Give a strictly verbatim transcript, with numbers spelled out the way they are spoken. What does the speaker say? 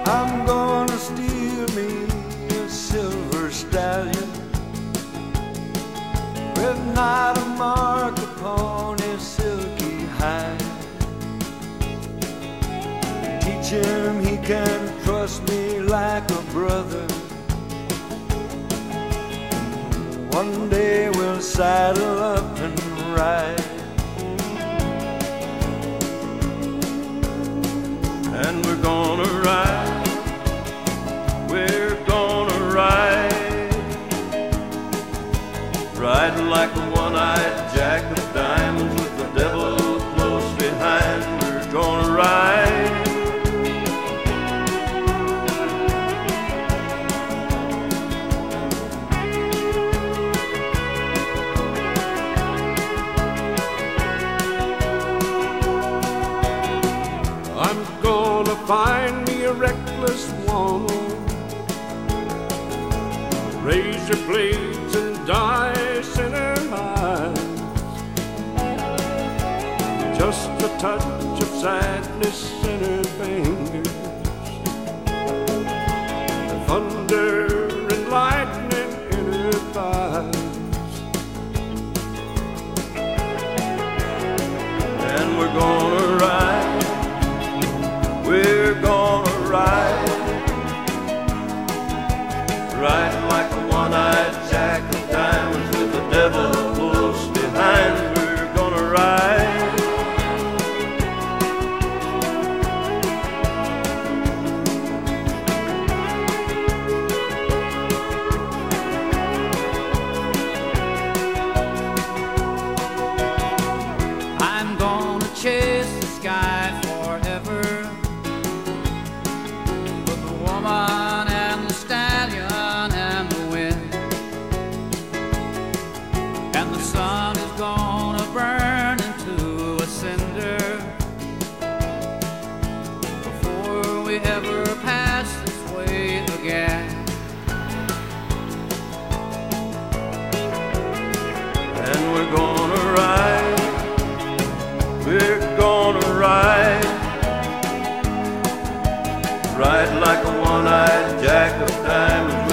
I'm gonna steal me a silver stallion with not a mark upon his silky hide. Teach him he can trust me like a brother. One day we'll saddle up and ride. And we're gonna ride, we're gonna ride, riding like a one-eyed jack of diamonds with the devil close behind. We're gonna ride. I'm gonna find me a reckless woman, razor blades and dice in her eyes, just a touch of sadness in her fingers, thunder and lightning in her thighs. And we're gonna ride, we're gonna ride, riding like a one-eyed jack of diamonds with the devil close behind. We're gonna ride. I'm gonna chase the sky forever with the woman and the stallion and the wind. And the sun is gonna burn into a cinder before we ever pass this way again. And we're gonna ride, we're gonna ride, ride like a one-eyed jack of diamonds